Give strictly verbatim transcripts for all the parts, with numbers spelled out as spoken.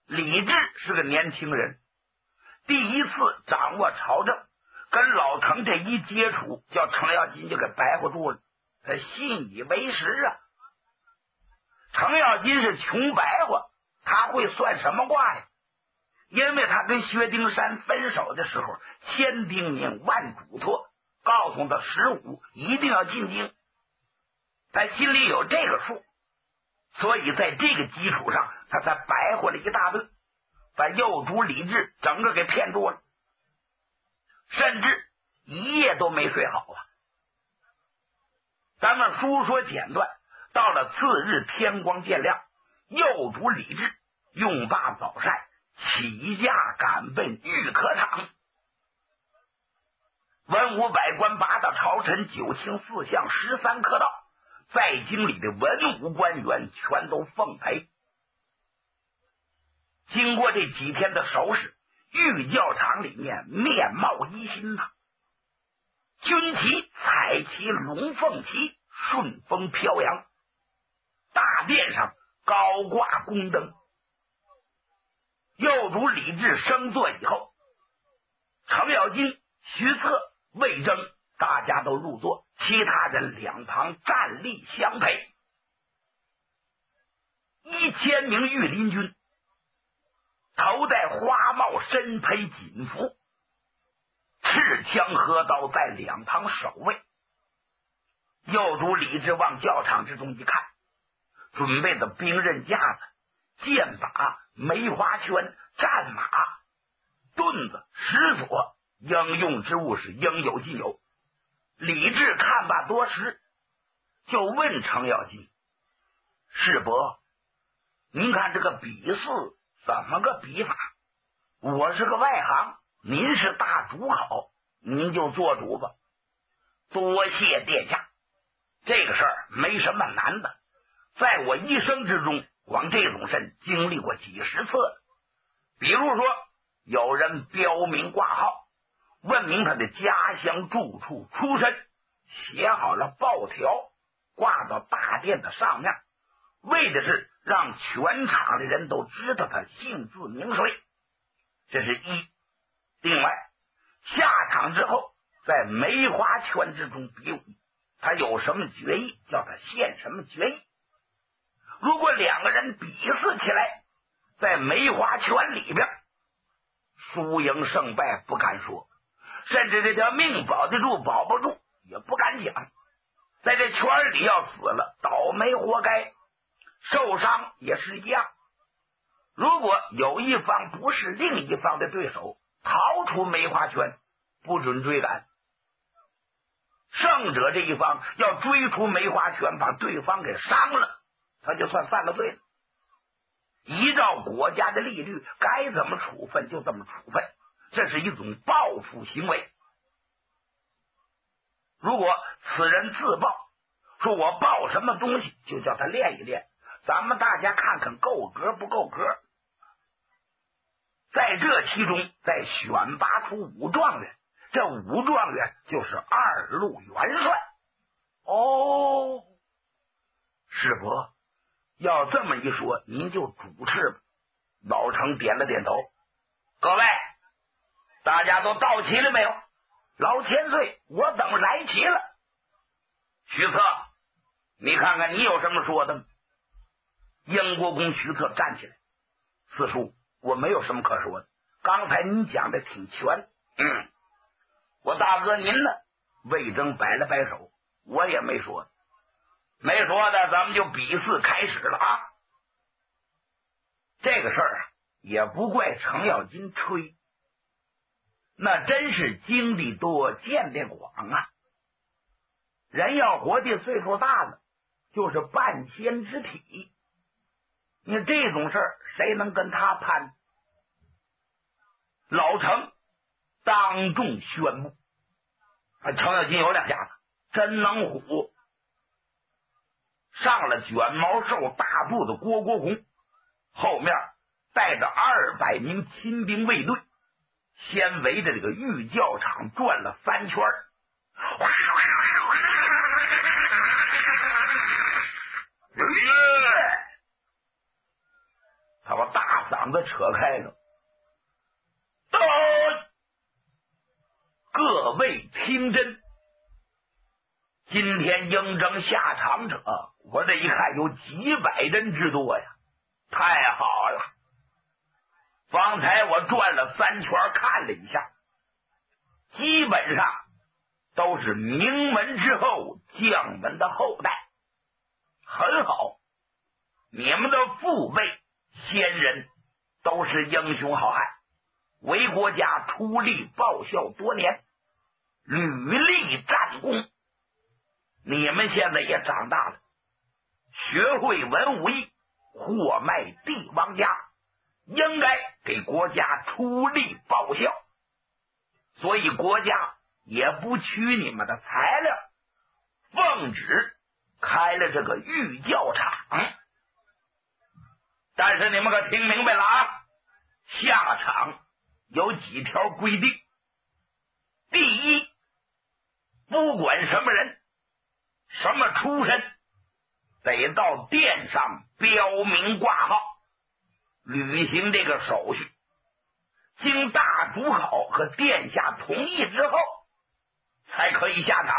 李治是个年轻人，第一次掌握朝政，跟老程这一接触，叫程咬金就给白活住了，他信以为实啊。程咬金是穷白话，他会算什么卦呀？因为他跟薛丁山分手的时候，千叮咛万嘱托，告诉他十五一定要进京，他心里有这个数，所以在这个基础上，他才白活了一大顿，把右主李治整个给骗住了，甚至一夜都没睡好啊。咱们书说简短，到了次日天光渐亮，右主李治用罢早膳，起驾赶奔玉科场。文武百官八大朝臣九卿四相十三科道，在京里的文武官员全都奉陪。经过这几天的收拾，御教场里面面貌一新呐、啊，军旗、彩旗、龙凤旗顺风飘扬，大殿上高挂宫灯。右主李治升座以后，程咬金、徐策、魏征大家都入座，其他人两旁站立相陪。一千名御林军头戴花帽，身披锦服，持枪合刀在两旁守卫。右主李治往教场之中一看，准备的兵刃架子、剑把、梅花圈、战马、盾子、石锁，应用之物是应有尽有。李治看罢多时，就问程咬金：“世伯，您看这个比试怎么个比法？我是个外行，您是大主考，您就做主吧。”多谢殿下，这个事儿没什么难的，在我一生之中，光这种事经历过几十次了。比如说，有人标明挂号，问明他的家乡住处出身，写好了报条，挂到大殿的上面，为的是让全场的人都知道他姓字名谁，这是一。另外，下场之后，在梅花圈之中比武，他有什么决议，叫他献什么决议。如果两个人比试起来，在梅花圈里边，输赢胜败不敢说，甚至这条命保得住保不住也不敢讲。在这圈里要死了，倒霉活该，受伤也是一样。如果有一方不是另一方的对手，逃出梅花圈，不准追赶。胜者这一方要追出梅花圈，把对方给伤了，他就算犯了罪了。依照国家的利率，该怎么处分就怎么处分，这是一种报复行为。如果此人自报，说我报什么东西，就叫他练一练，咱们大家看看够格不够格。在这其中，再选拔出五状元，这五状元就是二路元帅。哦，师伯，要这么一说，您就主持吧。老程点了点头。各位，大家都到齐了没有？老千岁，我等来齐了。徐策，你看看你有什么说的吗？英国公徐策站起来：四叔，我没有什么可说的，刚才您讲的挺全。嗯，我大哥您呢？魏征摆了摆手：我也没说的。没说的，咱们就比试开始了啊！这个事儿啊，也不怪程咬金吹，那真是经历多见得广啊。人要活的岁数大了，就是半仙之体，你这种事儿谁能跟他攀？老程当众宣布，程咬金有两下子，真能唬。上了卷毛兽大肚的郭国宏，后面带着二百名亲兵卫队，先围着这个御教场转了三圈，他把大嗓子扯开了。到各位听真，今天应征下场者，我这一看有几百人之多呀，太好了！方才我转了三圈，看了一下，基本上都是名门之后将门的后代，很好。你们的父辈先人都是英雄好汉，为国家出力报效多年，屡立战功。你们现在也长大了，学会文武艺，货卖帝王家，应该给国家出力报效，所以国家也不取你们的材料，奉旨开了这个御教场。但是你们可听明白了啊，下场有几条规定。第一，不管什么人什么出身，得到殿上标明挂号，履行这个手续，经大主考和殿下同意之后才可以下场。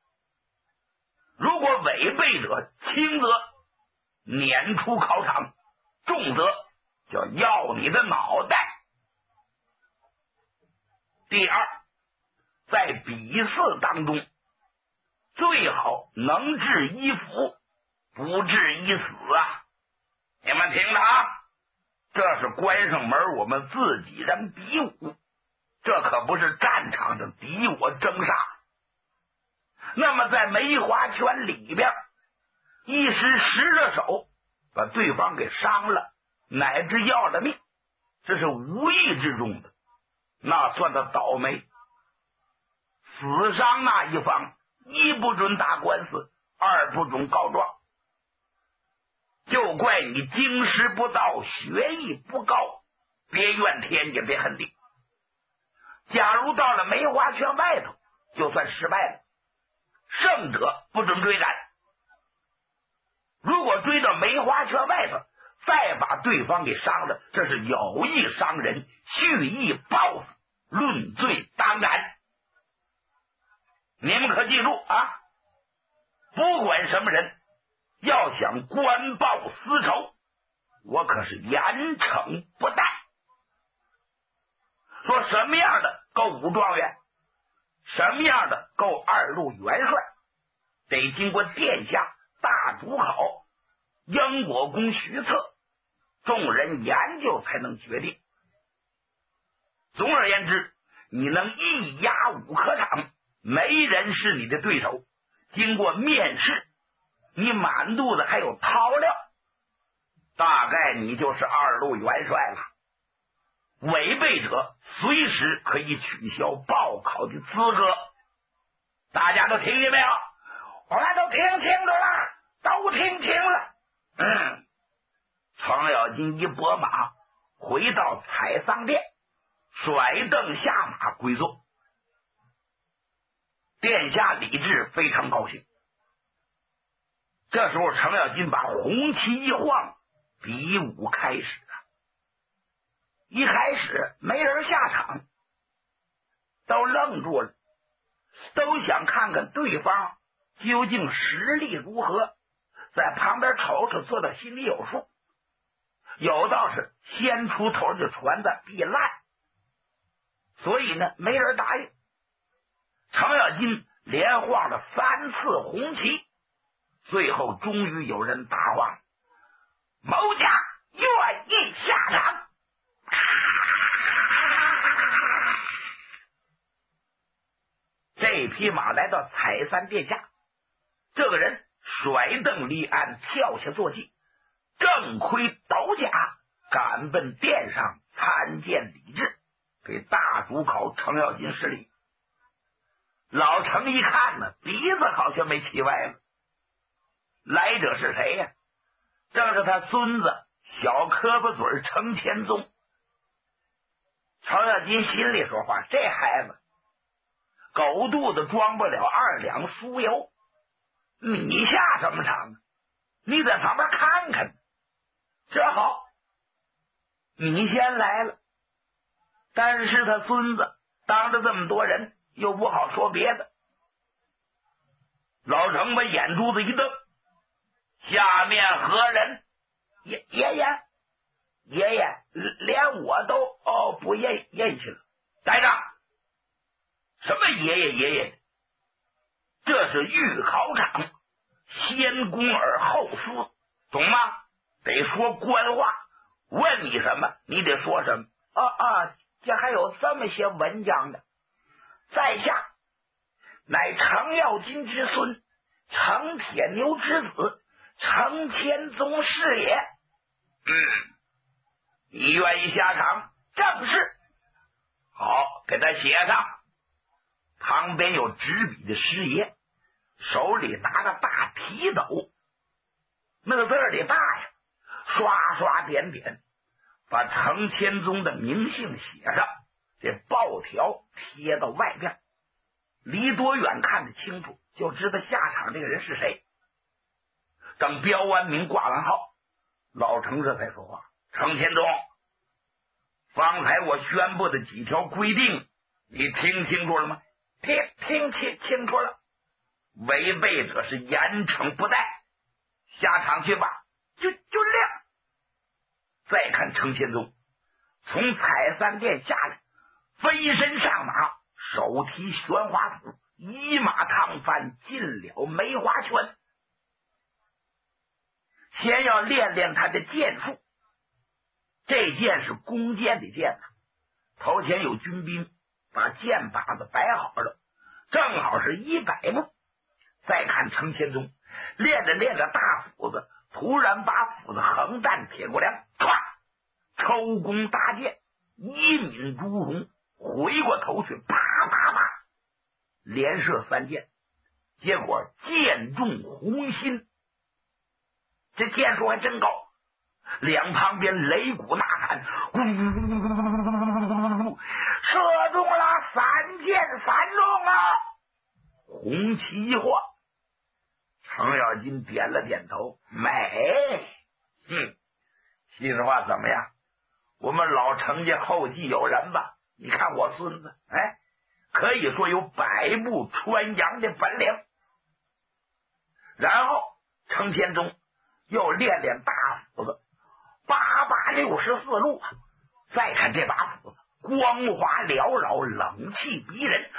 如果违背者，轻则撵出考场，重则就要你的脑袋。第二，在比试当中最好能治一服，不治一死啊！你们听着啊，这是关上门我们自己人比武，这可不是战场上敌我争杀。那么在梅花圈里边，一时失了手，把对方给伤了，乃至要了命，这是无意之中的，那算他倒霉。死伤那一方，一不准打官司，二不准告状，就怪你经师不到，学艺不高，别怨天也别恨地。假如到了梅花圈外头，就算失败了，胜者不准追赶。如果追到梅花圈外头，再把对方给伤了，这是有意伤人，蓄意报复，论罪当斩。你们可记住啊，不管什么人要想官报私仇，我可是严惩不贷。说什么样的够武状元，什么样的够二路元帅，得经过殿下大主考、英国公徐策众人研究才能决定。总而言之，你能一压五可场，没人是你的对手，经过面试，你满肚子还有韬料，大概你就是二路元帅了。违背者随时可以取消报考的资格。大家都听见没有？我们都听清楚了，都听清了。嗯，程咬金一拨马回到采桑殿，甩凳下马归坐。殿下李治非常高兴。这时候程咬金把红旗一晃，比武开始了。一开始没人下场，都愣住了，都想看看对方究竟实力如何，在旁边瞅瞅，做到心里有数。有道是先出头就传的必烂，所以呢没人答应。程咬金连晃了三次红旗，最后终于有人答话：某家愿意下场。这匹马来到采桑殿下，这个人甩蹬立鞍，跳下坐骑，正盔斗甲，赶奔殿上参见李治，给大主考程咬金施礼。老程一看呢，鼻子好像没气歪了。来者是谁呀？正是他孙子小磕巴嘴程千宗。程咬金心里说话，这孩子狗肚子装不了二两酥油，你下什么场？你在旁边看看。这好， 你先来了，但是他孙子当着这么多人，又不好说别的。老程把眼珠子一瞪，下面何人？爷爷爷爷爷，连我都哦不认认识了。待着，什么爷爷爷爷？这是御考场，先公而后私，懂吗？得说官话，问你什么你得说什么。啊啊，这还有这么些文章的。在下乃程咬金之孙，程铁牛之子，程千宗是也。嗯，你愿意下场？正是。好，给他写上。旁边有执笔的师爷，手里拿个大提斗，那个字儿得大呀，刷刷点点，把程千宗的名姓写上，这报条贴到外边，离多远看得清楚，就知道下场这个人是谁。等标完名挂完号，老程这才说话：程千宗，方才我宣布的几条规定你听清楚了吗？听听清清楚了。违背者是严惩不贷，下场去吧。就就亮。再看程千宗从采三殿下来，飞身上马，手提玄花斧，一马趟翻进了梅花圈。先要练练他的剑术，这剑是弓箭的箭，头前有军兵把箭靶子摆好了，正好是一百步。再看程千宗练着练着大斧子，突然把斧子横弹铁过梁，唰，抽弓搭箭，一抿朱红，回过头去，啪啪啪，连射三箭，结果箭中红心。这箭术还真高，两旁边擂鼓呐喊，射中了，三箭三中啊！红旗一晃，程咬金点了点头，美。哼，心里话怎么样？我们老程家后继有人吧？你看我孙子，哎，可以说有百步穿杨的本领。然后程千宗又练练大斧子，八八六十四路啊！再看这把斧子，光华缭绕，冷气逼人。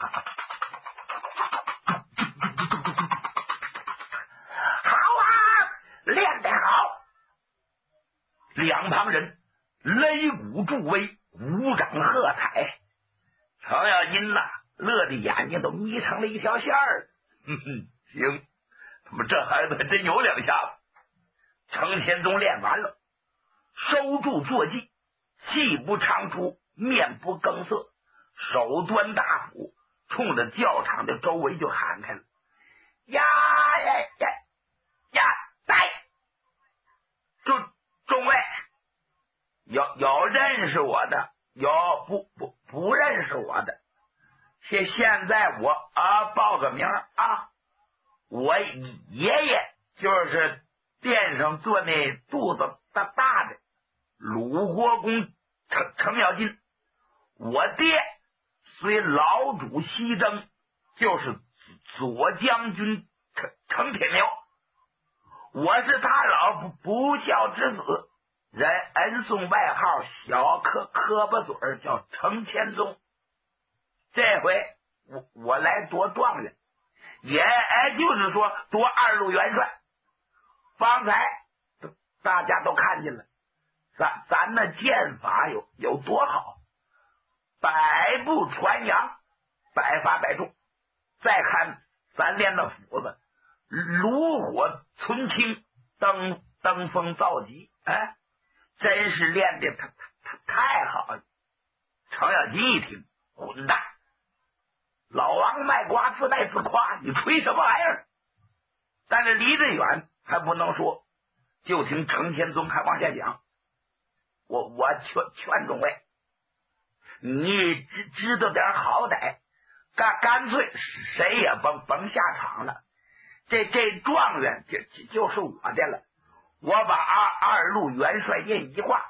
好啊，练得好！两旁人擂鼓助威，鼓掌喝彩。程咬金呐，乐的眼睛都眯成了一条线儿。哼哼，行，他们这孩子还真有两下子。程千宗练完了，收住坐骑，气不长出，面不更色，手端大斧，冲着教场的周围就喊开了：呀呀呀呀！来，众众位，有有认识我的，有不不不认识我的。现现在我啊报个名啊，我爷爷就是殿上坐那肚子大大的鲁国公程程咬金，我爹随老主西征，就是左将军程程铁牛，我是他老不孝之子，人恩送外号小磕磕巴嘴儿，叫程千宗。这回我我来夺状元，也就是说夺二路元帅。方才大家都看见了，咱咱那剑法有有多好，百步穿杨，百发百中。再看咱练的斧子，炉火存清，登登峰造极，哎，真是练的太太太好了。程咬金一听，混蛋，老王卖瓜自卖自夸，你吹什么玩意儿？但是离得远还不能说，就听程千宗还往下讲。我我劝劝众位，你知知道点好歹，干干脆谁也甭甭下场了。这这状元就就是我的了。我把二二路元帅印一挂，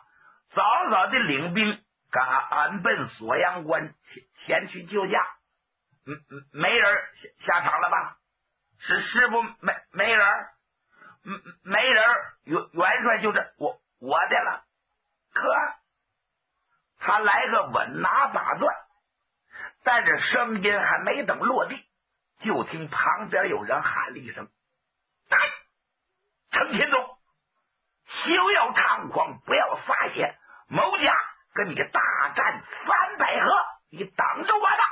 早早的领兵赶奔锁阳关前去救驾。嗯嗯，没人下场了吧？是师傅没没人？嗯，没人。元元帅就是我我的了。可他来个稳拿把攥，但是声音还没等落地，就听旁边有人喊了一声：“来，程千宗，休要猖狂，不要撒野！某家跟你大战三百合，你等着我呢！”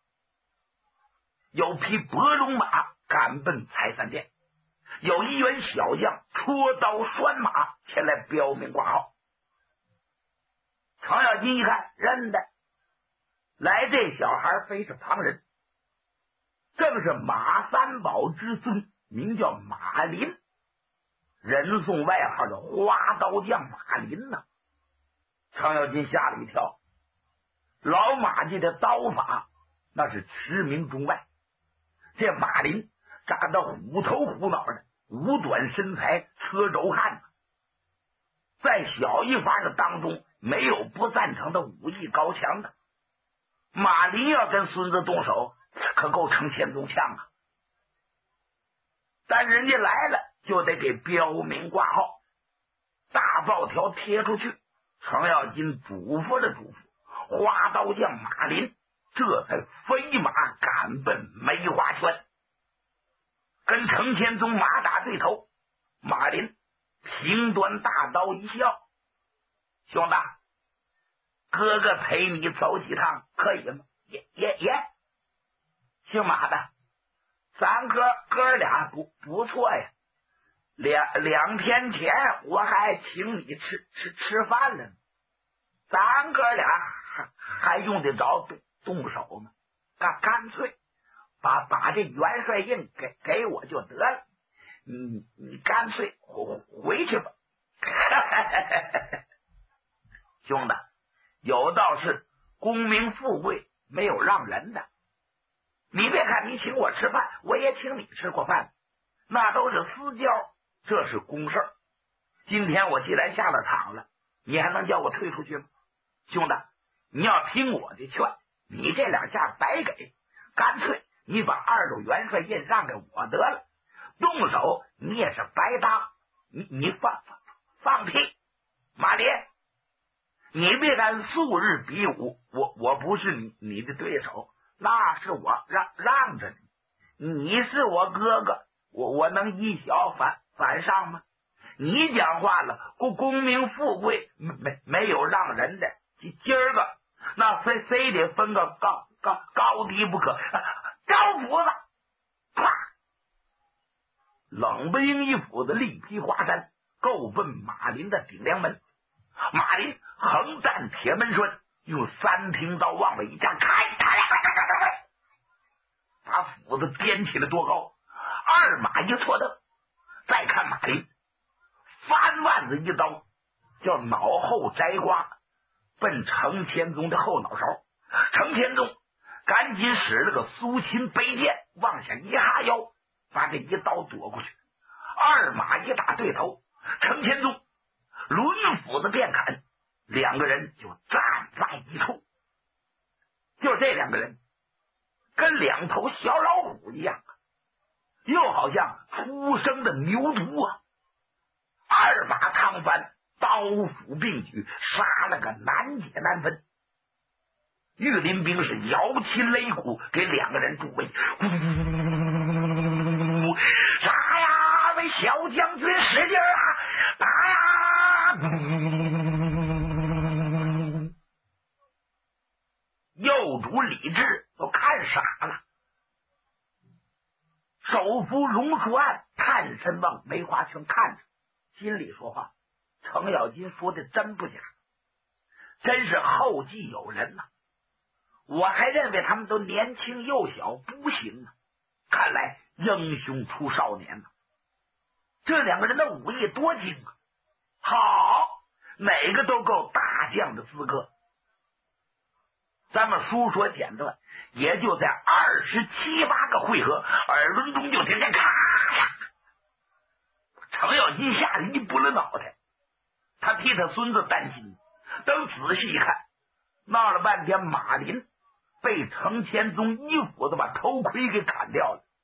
有匹伯龙马赶奔财散殿，有一员小将戳刀拴马前来标明挂号。程咬金一看，认得来这小孩非是旁人，正是马三宝之孙，名叫马林，人送外号的花刀匠马林呢。程咬金吓了一跳，老马家的刀法那是驰名中外，这马林长得虎头虎脑的，五短身材，车轴汉，在小一法的当中没有不赞成的武艺高强的。马林要跟孙子动手，可够程千宗呛啊！但人家来了，就得给标明挂号，大报条贴出去。程咬金嘱咐了嘱咐，花刀匠马林这才飞马赶奔梅花圈，跟程千宗马打对头。马林平端大刀一笑：“兄弟，哥哥陪你走几趟可以吗？”也也也，姓马的，咱哥哥俩不不错呀。两两天前我还请你吃吃吃饭了呢，咱哥俩还还用得着动动手吗？干干脆把把这元帅印给给我就得了，你你干脆回回去吧。兄弟，有道是功名富贵没有让人的，你别看你请我吃饭，我也请你吃过饭，那都是私交，这是公事。今天我既然下了场了，你还能叫我退出去吗？兄弟，你要听我的劝，你这两下白给，干脆你把二路元帅印让给我得了，动手你也是白搭。你你放放屁，马林，你别看素日比武，我我不是你你的对手，那是我让让着你，你是我哥哥，我我能以小反反上吗？你讲话了，功功名富贵没没有让人的，今儿个那非非得分个高高高低不可。招斧子，啪！冷不丁一斧子力劈华山，够奔马林的顶梁门。马林横战铁门栓，用三挺刀往外一架，开，把斧子颠起了多高。二马一错蹬，再看马林翻腕子一刀，叫脑后摘瓜，奔程千宗的后脑勺。程千宗赶紧使了个苏秦背剑，往下一哈腰，把这一刀躲过去。二马一打对头，程千宗抡斧子便砍，两个人就战在一处。就这两个人跟两头小老虎一样，又好像出生的牛犊啊！二马趟翻，刀斧并举，杀了个难解难分。御林兵是摇旗擂鼓，给两个人助威。杀呀，为小将军使劲啊！打呀！右主李治都看傻了。首府龙树案探身往梅花圈看着，心里说话：程咬金说的真不假，真是后继有人呐、啊！我还认为他们都年轻幼小，不行啊！看来英雄出少年呐、啊！这两个人的武艺多精啊！好，哪个都够大将的资格。咱们书说简短，也就在二十七八个回合，耳轮中就听见咔呀！程咬金吓得一拨了脑袋，他替他孙子担心， 等仔细一看，闹了半天，马林被程千宗一斧子把头盔给砍掉了。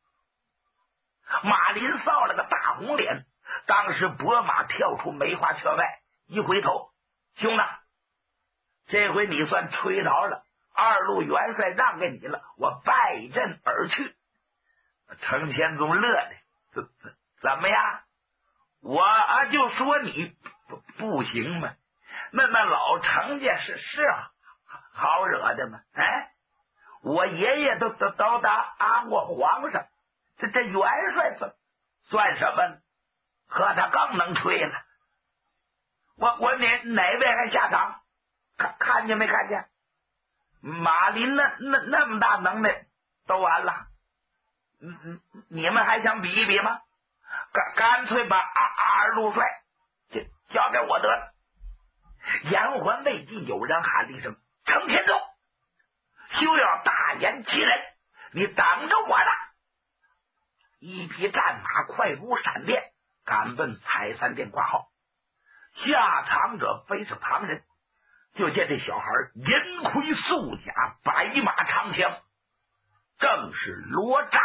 马林臊了个大红脸，当时拨马跳出梅花圈外，一回头，兄弟，这回你算吹着了，二路元帅让给你了，我败阵而去。程千宗乐的，怎怎怎么样？我啊就说你不不行吗？那那老程家是是啊，好惹的吗？哎，我爷爷都都都当当过皇上，这这元帅算算什么呢？和他更能吹了。我我哪哪位还下场？看看见没看见？马林那那那么大能耐都完了，嗯嗯，你们还想比一比吗？干干脆把二二路帅就交给我得了。言还未尽，有人喊了一声：“程天宗，休要大言欺人，你等着我呢！”一匹战马快如闪电，赶奔采三殿挂号。下场者非是旁人，就见这小孩银盔素甲，白马长枪，正是罗章。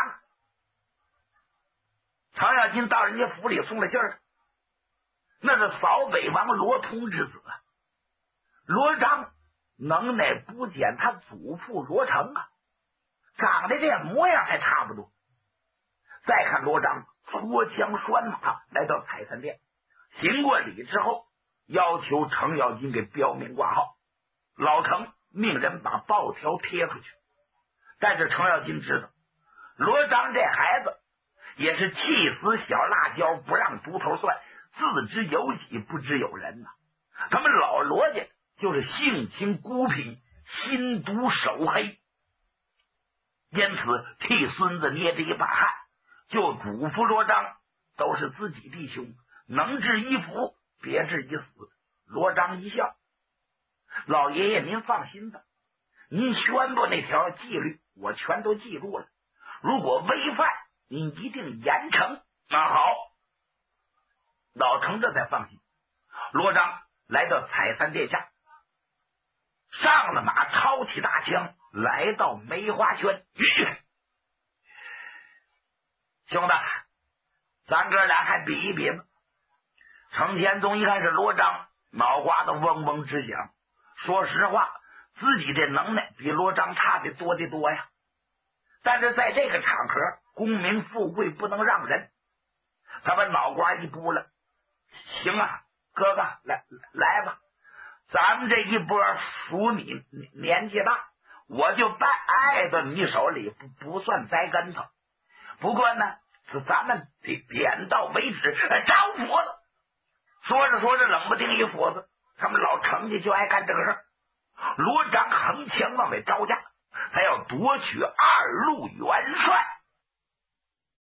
程咬金到人家府里送了信儿，那是扫北王罗通之子啊。罗章能耐不减他祖父罗成啊，长得这模样还差不多。再看罗章搓枪拴马来到采三殿，行过礼之后，要求程咬金给标明挂号。老程命人把报条贴出去，但是程咬金知道罗章这孩子也是气死小辣椒不让猪头蒜，自知有己不知有人呐、啊。他们老罗家就是性情孤僻，心毒手黑，因此替孙子捏着一把汗，就嘱咐罗章都是自己弟兄，能治一福，别治一死。罗章一笑：“老爷爷您放心吧，您宣布那条纪律我全都记住了，如果违犯您一定严惩。”那好，老程这才放心。罗章来到采三殿下，上了马，抄起大枪，来到梅花圈。兄弟，咱哥俩还比一比吗？程千宗一看是罗章，脑瓜子嗡嗡直响。说实话，自己这能耐比罗章差的多的多呀。但是在这个场合，功名富贵不能让人。他把脑瓜一拨了，行啊，哥哥，来来吧，咱们这一波属你年纪大，我就败挨到你手里不不算栽跟头。不过呢，咱们得点到为止，招斧子。说着说着，冷不丁一斧子，他们老程家就爱干这个事儿。罗章横枪往外招架，他要夺取二路元帅。